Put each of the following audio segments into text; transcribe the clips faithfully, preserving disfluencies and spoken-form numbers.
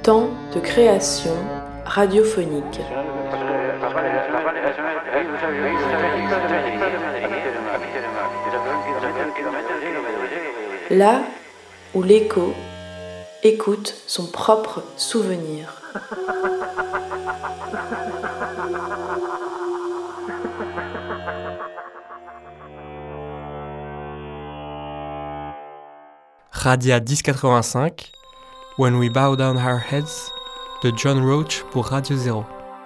Temps de création radiophonique. Là où l'écho écoute son propre souvenir. Radia dix quatre-vingt-cinq, When We Bow Down Our Heads, de John Roach pour Radio Zéro.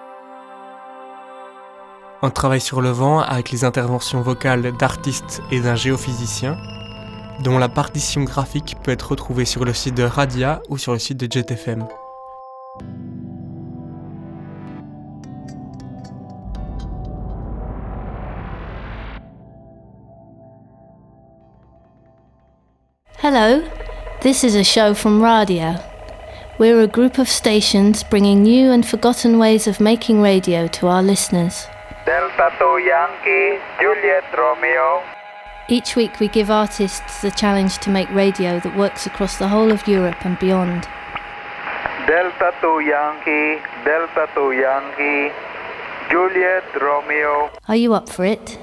Un travail sur le vent avec les interventions vocales d'artistes et d'un géophysicien, dont la partition graphique peut être retrouvée sur le site de Radia ou sur le site de Jet F M. Hello, this is a show from Radia. We're a group of stations bringing new and forgotten ways of making radio to our listeners. Delta two Yankee, Juliet Romeo. Each week we give artists the challenge to make radio that works across the whole of Europe and beyond. Delta two Yankee, Delta two Yankee, Juliet Romeo. Are you up for it?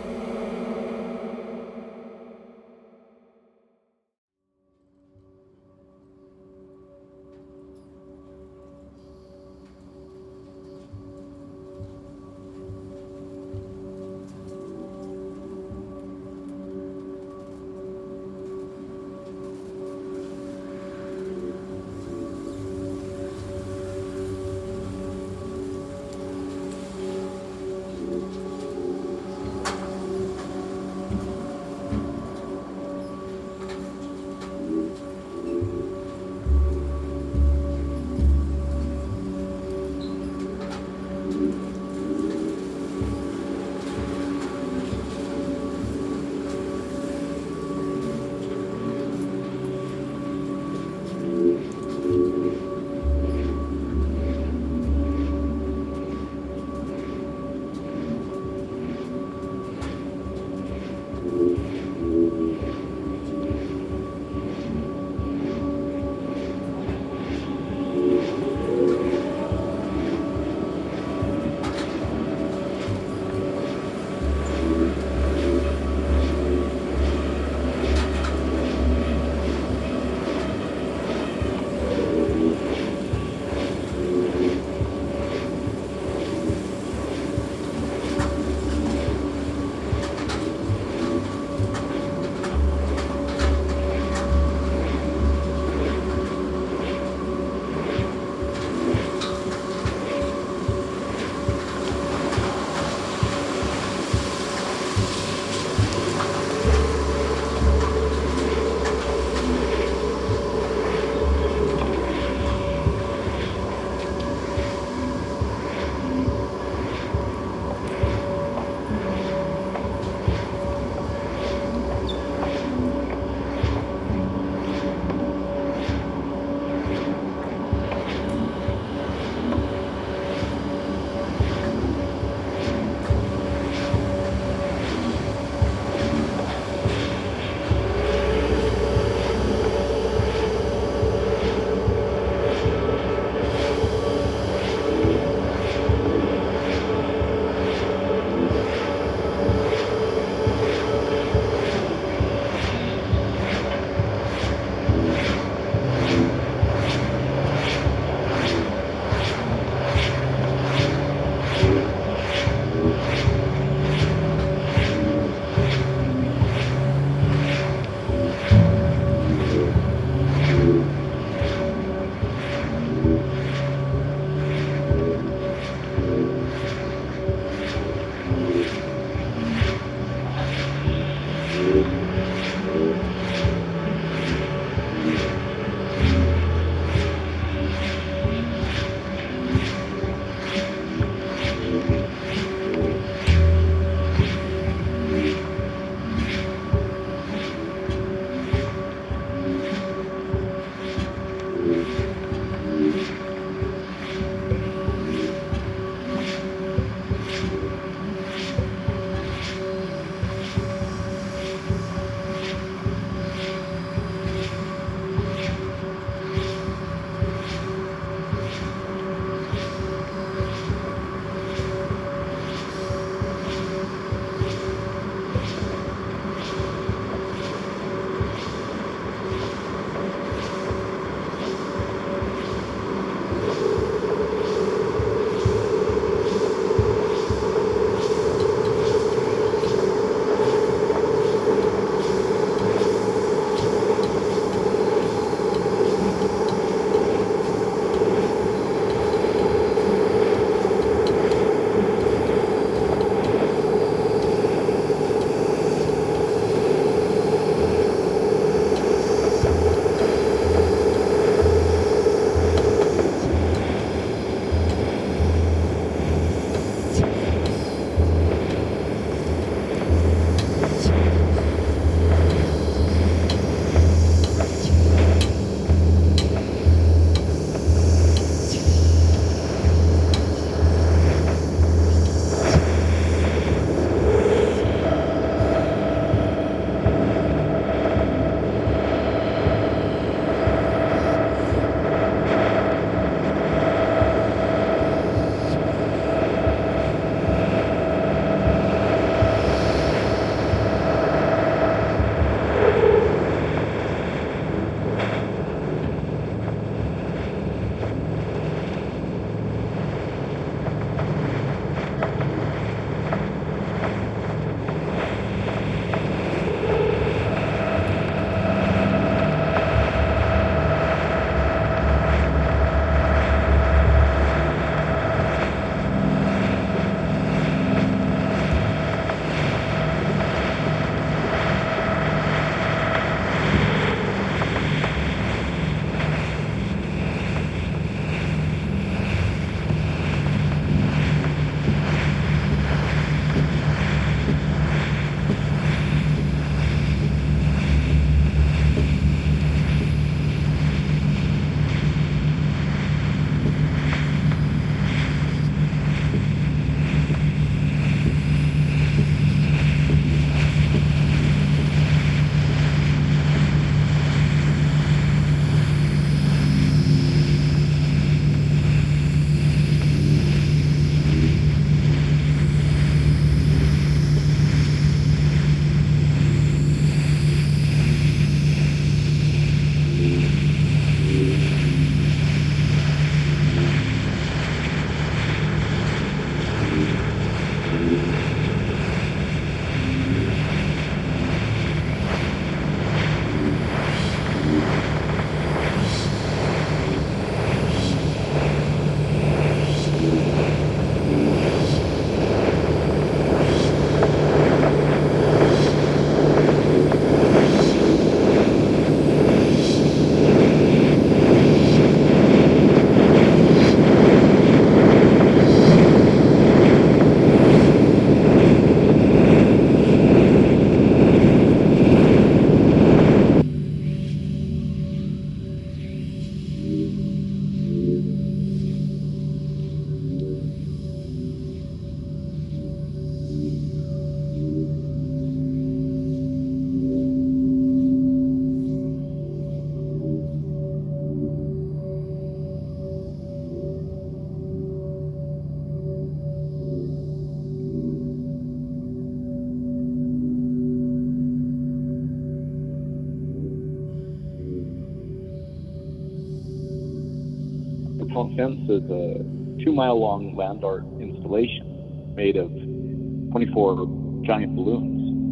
repellent fence is a two-mile-long land art installation made of twenty-four giant balloons.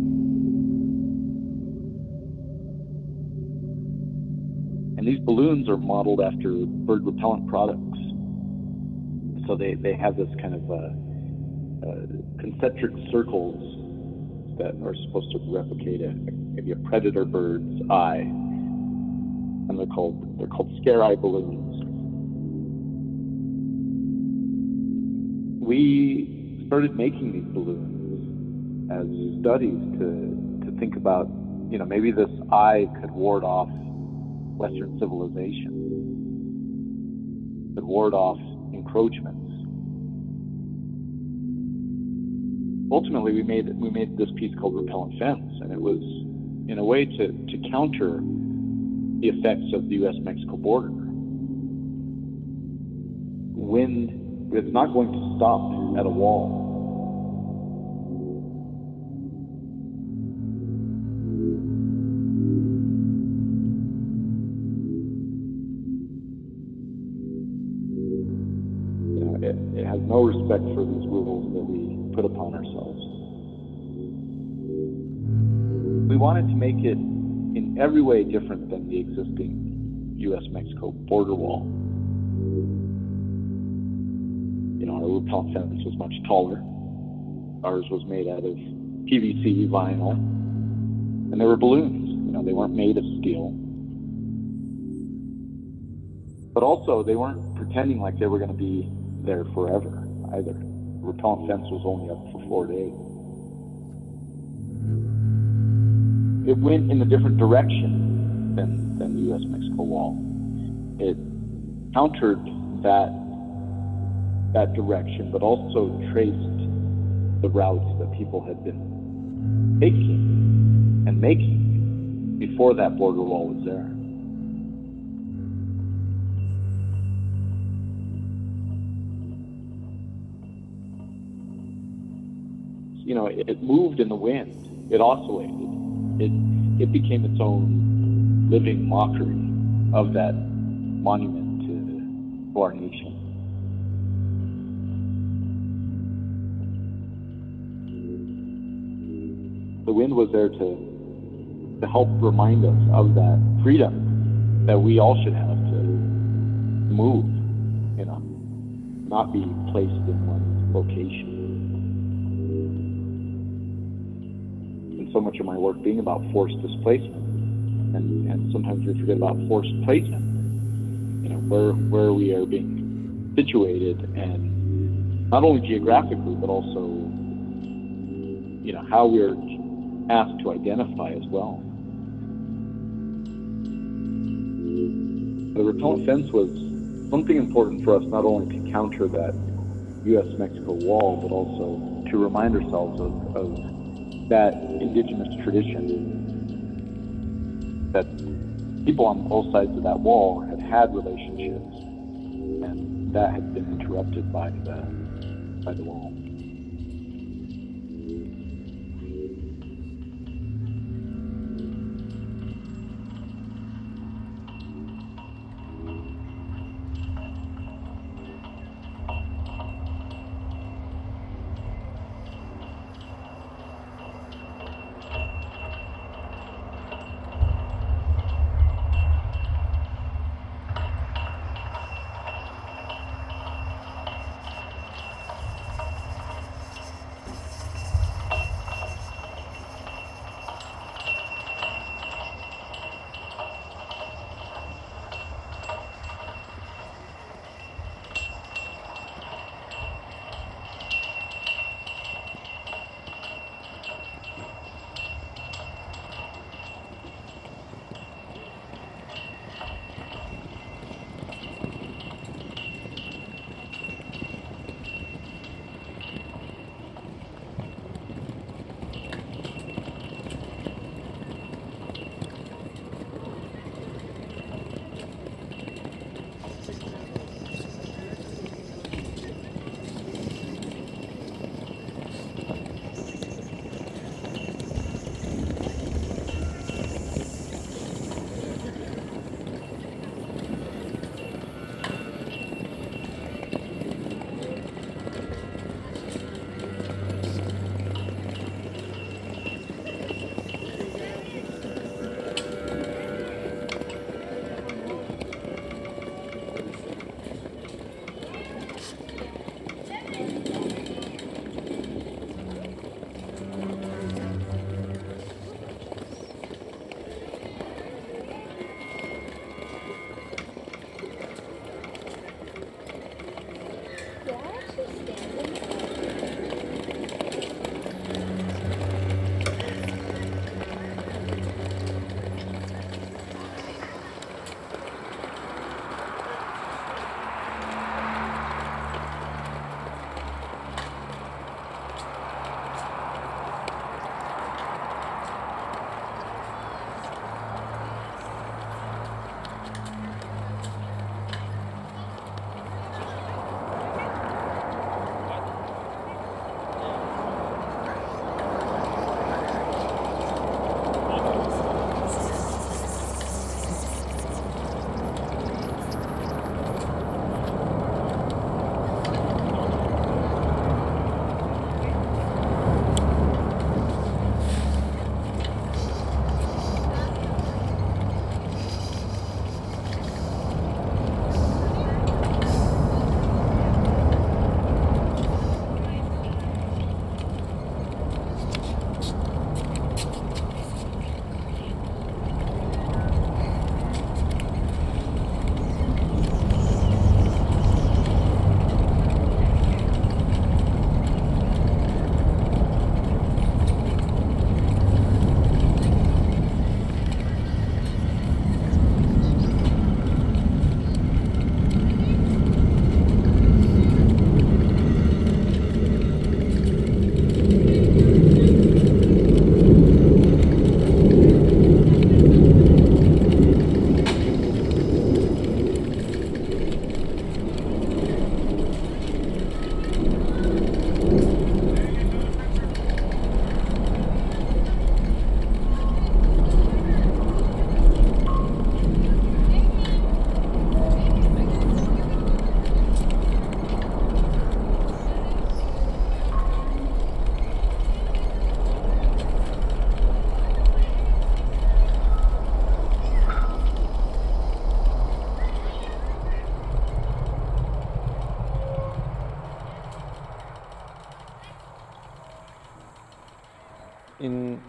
And these balloons are modeled after bird repellent products. So they, they have this kind of uh, uh, concentric circles that are supposed to replicate a, maybe a predator bird's eye. And they're called, they're called scare eye balloons. We started making these balloons as studies to, to think about, you know, maybe this eye could ward off Western civilization, could ward off encroachments. Ultimately, we made we made this piece called Repellent Fence, and it was in a way to, to counter the effects of the U S Mexico border. Wind is not going to stop at a wall. It, it has no respect for these rules that we put upon ourselves. We wanted to make it in every way different than the existing U S Mexico border wall. You know, our repellent fence was much taller. Ours was made out of P V C vinyl, and they were balloons. You know, they weren't made of steel. But also, they weren't pretending like they were going to be there forever either. The repellent fence was only up for four days. It went in a different direction than, than the U S Mexico wall. It countered that, that direction, but also traced the routes that people had been taking and making before that border wall was there. You know, it, it moved in the wind. It oscillated. It it became its own living mockery of that monument to, to our nation. The wind was there to to help remind us of that freedom that we all should have to move, you know, not be placed in one location. So much of my work being about forced displacement, and, and sometimes we forget about forced placement. You know, where where we are being situated, and not only geographically, but also, you know, how we're asked to identify as well. The repellent fence was something important for us, not only to counter that U S Mexico wall, but also to remind ourselves of, of that indigenous tradition, that people on both sides of that wall had had relationships, and that had been interrupted by the by the wall.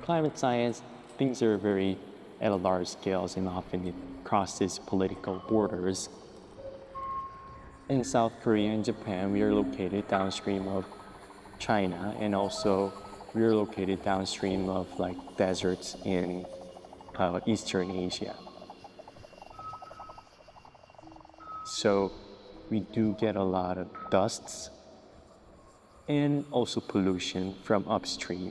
climate science, things are very at a large scale, and often it crosses political borders. In South Korea and Japan, we are located downstream of China, and also we are located downstream of like deserts in uh, Eastern Asia. So we do get a lot of dusts and also pollution from upstream.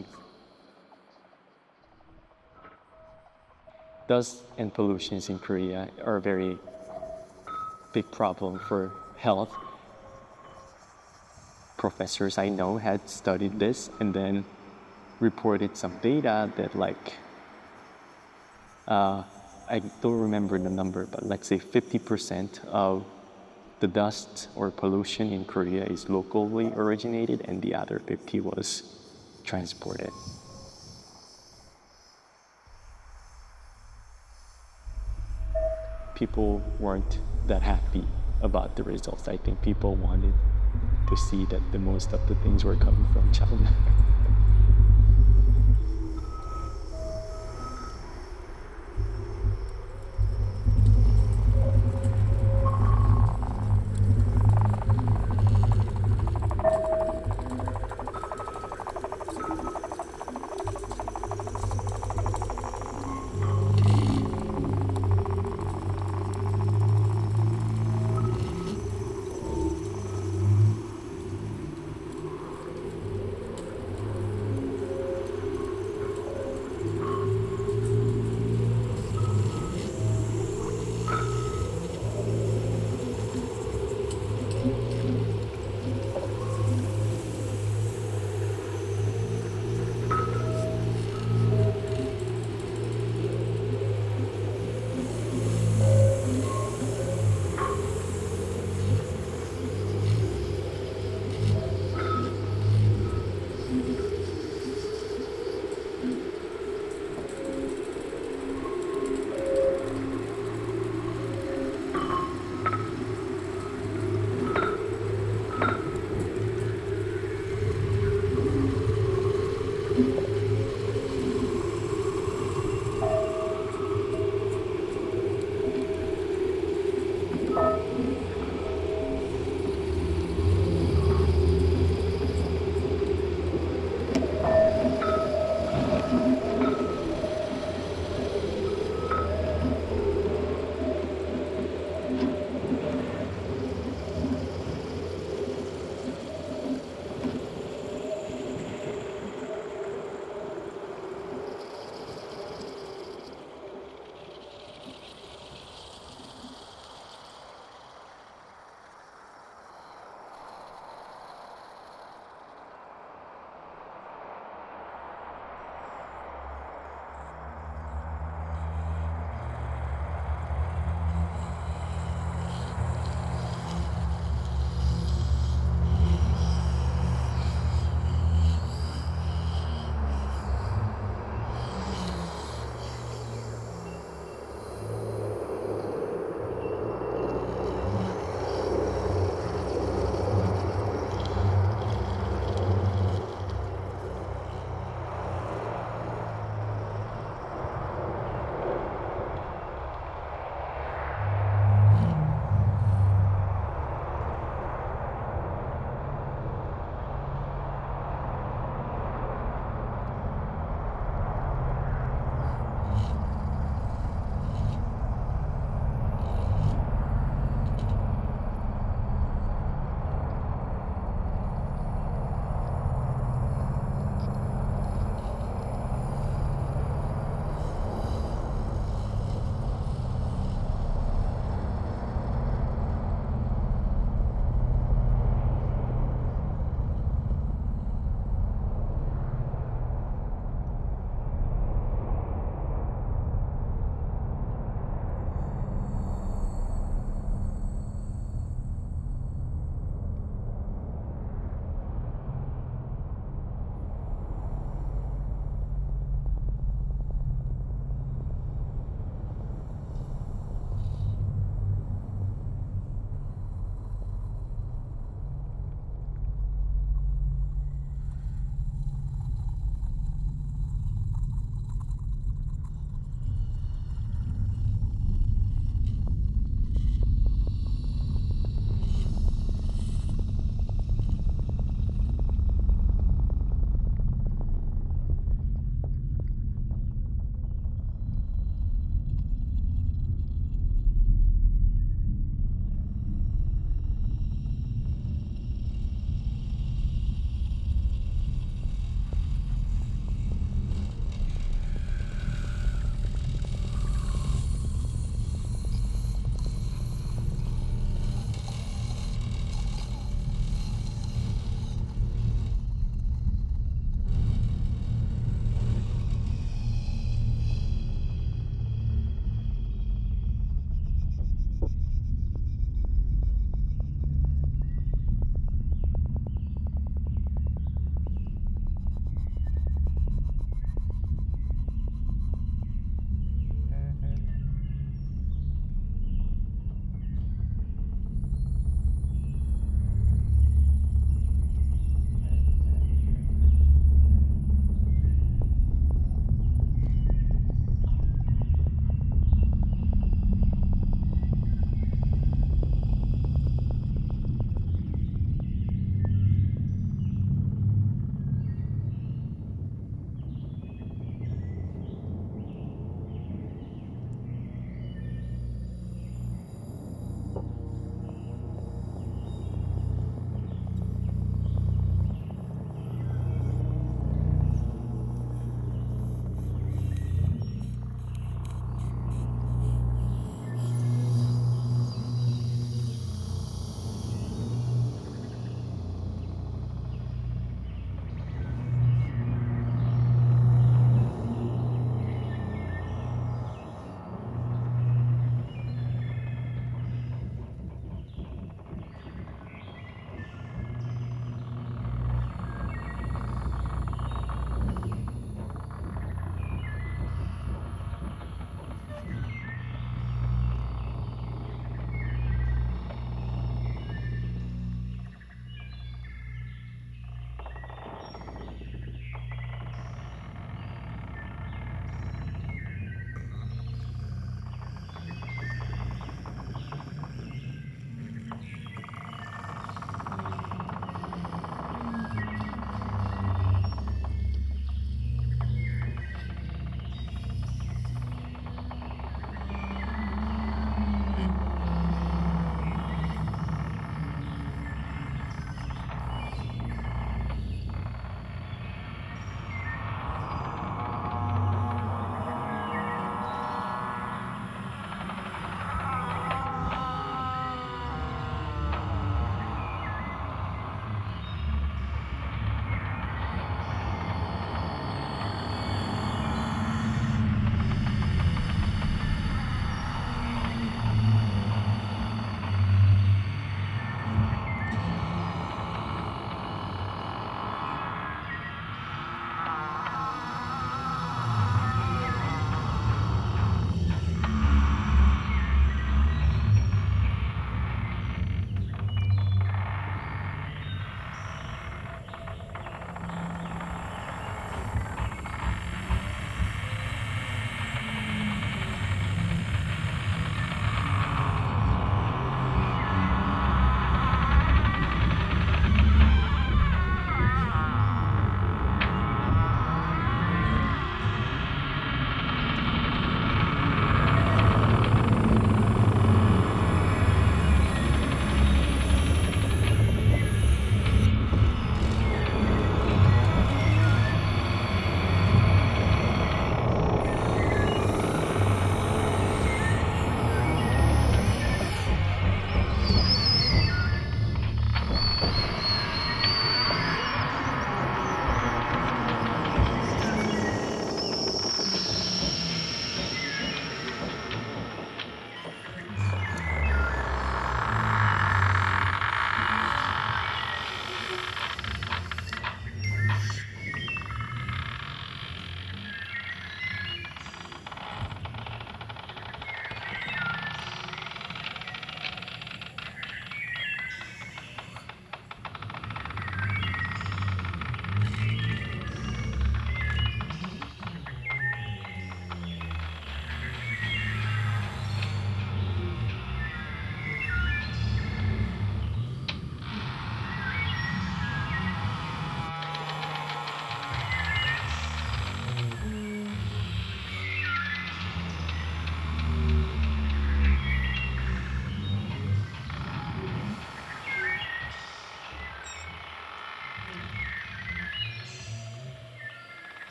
Dust and pollutions in Korea are a very big problem for health. Professors I know had studied this and then reported some data that like, uh, I don't remember the number, but let's say fifty percent of the dust or pollution in Korea is locally originated and the other fifty was transported. People weren't that happy about the results. I think people wanted to see that the most of the things were coming from China.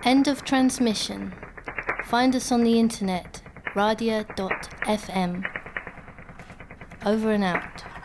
End of transmission. Find us on the internet, radia dot f m. Over and out.